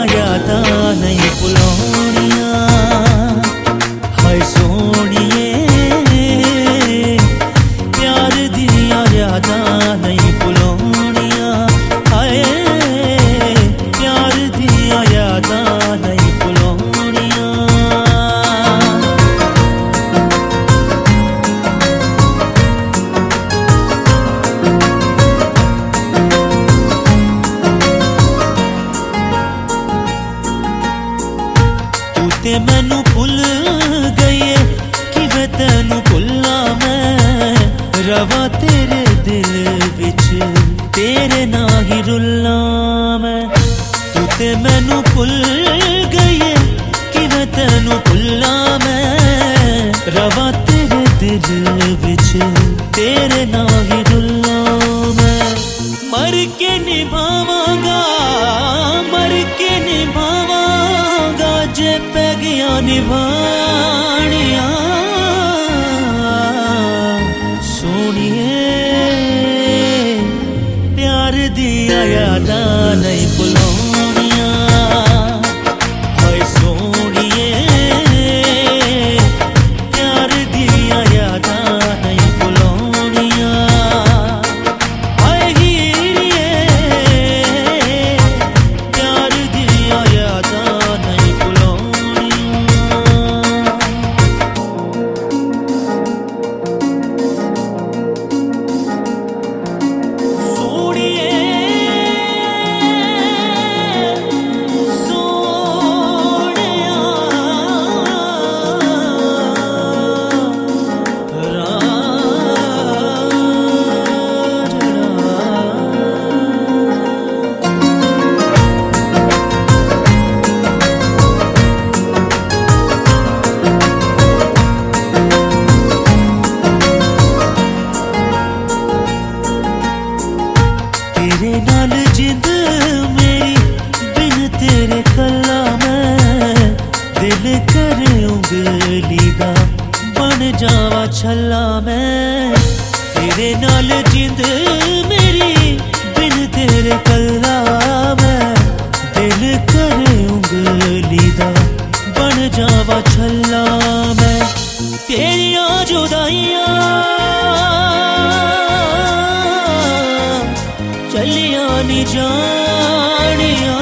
यादां नहीं भुलाउणियां हाय सोहणिए प्यार दियां यादां नहीं भुलाउणियां हाय प्यार दियां यादां नहीं भुलाउणियां। ते मैनू भुल गई कि मैं तेनू भुला मैं रवा तेरे दिल विच तेरे ना ही रुला मैं। तू ते मैनू भुल गई कि मैं तेनू भुला मैं रवा तेरे दिल विच तेरे ना ही रुला मैं। मर के निभावांगा मर के निभावांगा जे पै गया निभाणिया सोहणिए प्यार दिया यादां नहीं भुलाउणियां हाय सोहणिए प्यार दिया यादां नहीं भुलाउणियां हाय हीरिए प्यार दिया यादां नहीं तेरे नाल जिंद मेरी बिन तेरे कला मैं दिल करे उंगली दा बन जावा छला मैं। तेरे नाल जिंद मेरी बिन तेरे कला मैं दिल करे उंगली दा बन जावा छला मैं। तेरियां जुदाइयां चलियां नी जानियां